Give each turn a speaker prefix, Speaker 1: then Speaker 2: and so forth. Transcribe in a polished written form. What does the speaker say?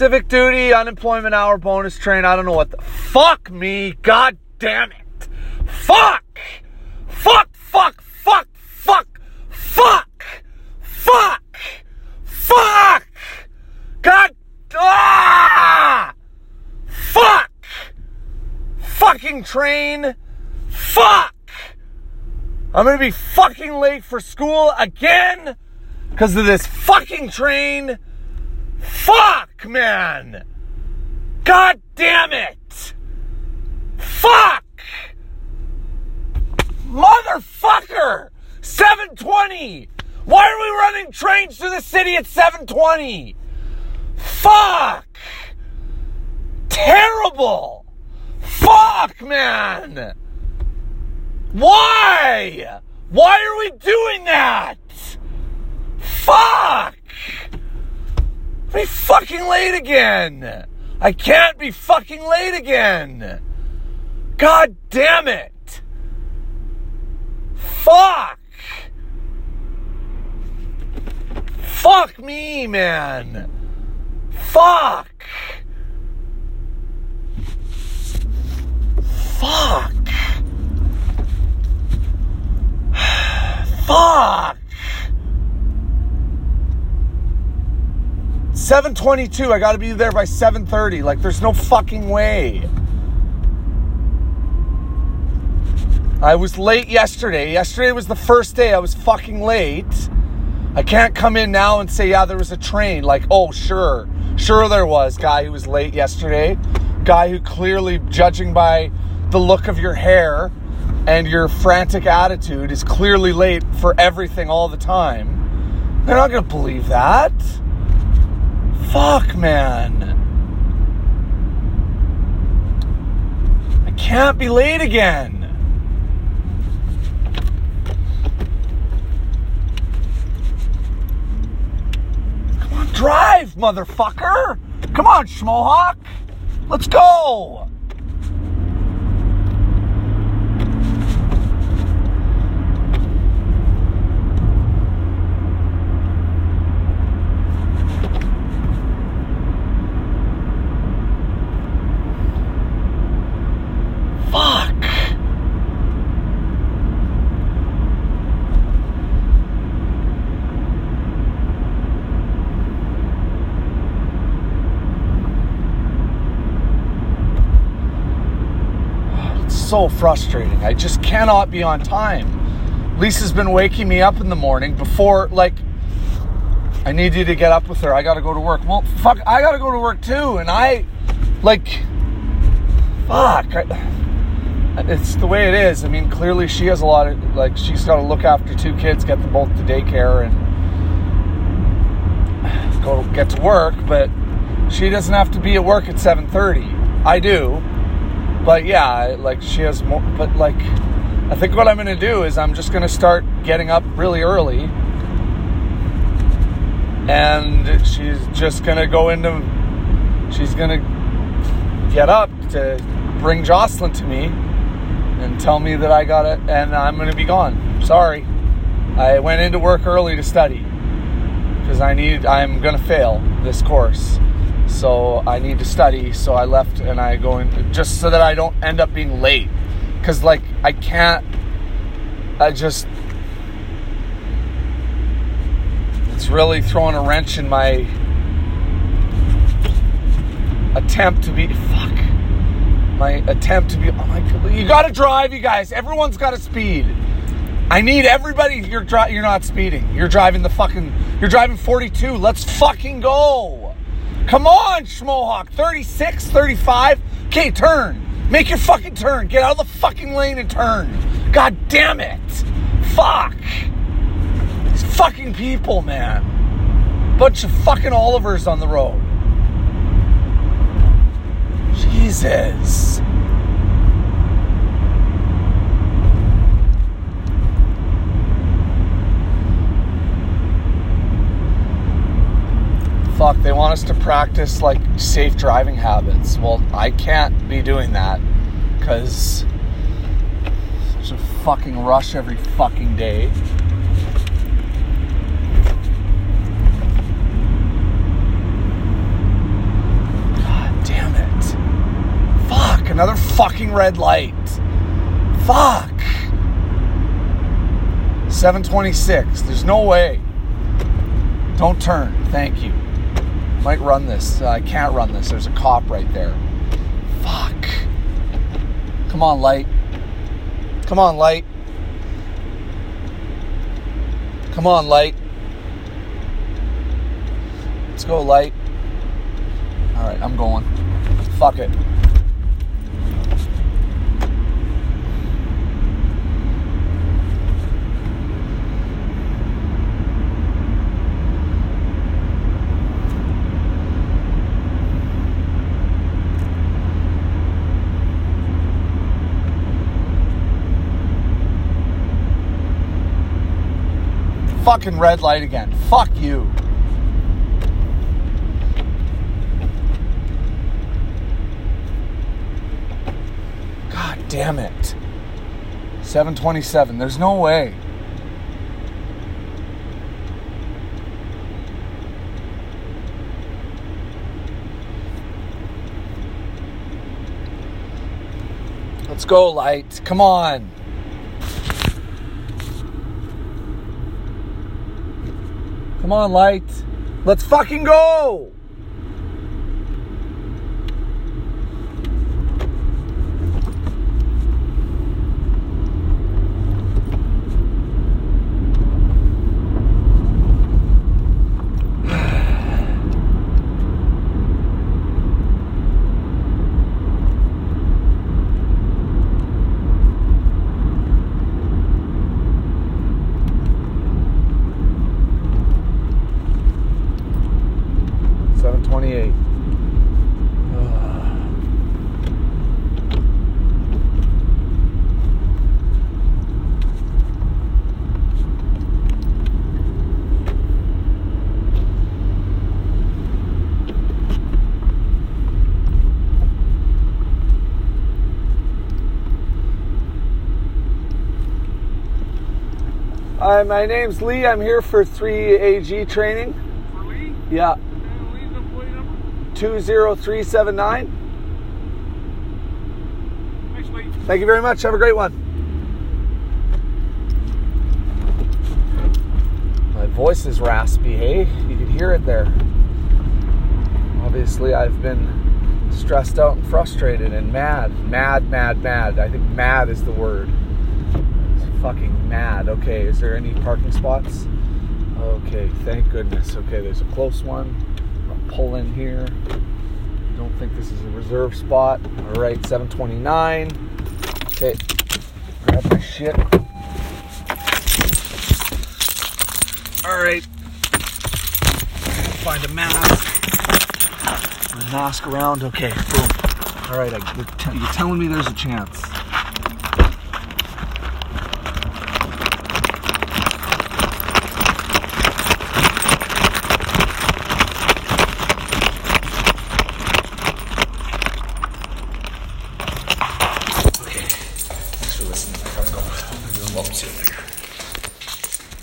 Speaker 1: civic duty, unemployment hour, bonus train. I don't know what the fuck me. God damn it. Fuck. Fuck. Fuck. Fuck. Fuck. Fuck. Fuck. Fuck. God. Ah! Fuck. Fucking train. Fuck. I'm gonna be fucking late for school again because of this fucking train. Fuck, man. God damn it. Fuck. Motherfucker. 7:20. Why are we running trains to the city at 7:20? Fuck. Terrible. Fuck, man. Why? Why are we doing that? Fuck. Be fucking late again. I can't be fucking late again. God damn it. Fuck. Fuck me, man. Fuck. Fuck. Fuck. 7:22. I gotta be there by 7:30. Like, there's no fucking way. I was late yesterday. Yesterday was the first day I was fucking late. I can't come in now and say, yeah, there was a train. Like, oh, sure. Sure there was. Guy who was late yesterday. Guy who clearly, judging by the look of your hair and your frantic attitude, is clearly late for everything all the time. They're not going to believe that. Fuck, man. I can't be late again. Come on, drive, motherfucker. Come on, Schmohawk. Let's go. Fuck. It's so frustrating. I just cannot be on time. Lisa's been waking me up in the morning before, like, I need you to get up with her. I gotta go to work. Well, fuck, I gotta go to work too. And fuck. It's the way it is. I mean, clearly she has a lot of, like, she's got to look after two kids, get them both to daycare, and go get to work, but she doesn't have to be at work at 7:30. I do. But yeah, like, she has more, but like, I think what I'm going to do is I'm just going to start getting up really early, and she's just going to she's going to get up to bring Jocelyn to me and tell me that I got it, and I'm going to be gone. Sorry. I went into work early to study because I'm going to fail this course. So I need to study. So I left and I go in just so that I don't end up being late. Because, like, I can't, it's really throwing a wrench in my attempt to be, you gotta drive, you guys. Everyone's gotta speed. I need everybody. You're not speeding. You're driving 42. Let's fucking go. Come on, Schmohawk. 36, 35. Okay, turn. Make your fucking turn. Get out of the fucking lane and turn. God damn it. Fuck. These fucking people, man. Bunch of fucking Olivers on the road. Jesus. Fuck, they want us to practice, like, safe driving habits. Well, I can't be doing that because such a fucking rush every fucking day. another fucking red light. Fuck. 726. There's no way. Don't turn. Thank you. Might run this. I can't run this. There's a cop right there. Fuck. Come on, light. Come on, light. Come on, light. Let's go, light. All right, I'm going. Fuck it. Fucking red light again. Fuck you. God damn it. 727. There's no way. Let's go, light. Come on. Come on, light. Let's fucking go! Hi, my name's Lee. I'm here for 3AG training.
Speaker 2: For Lee?
Speaker 1: Yeah.
Speaker 2: Lee's employee number?
Speaker 1: 20379.
Speaker 2: Thanks, Lee.
Speaker 1: Thank you very much. Have a great one. My voice is raspy, hey? You can hear it there. Obviously, I've been stressed out and frustrated and mad. Mad. I think mad is the word. Fucking mad. Okay, is there any parking spots? Okay, thank goodness. Okay, there's a close one. I'll pull in here. Don't think this is a reserve spot. All right, 729. Okay, grab my shit. All right, find a mask. My mask around. Okay, boom. All right, you're telling me there's a chance.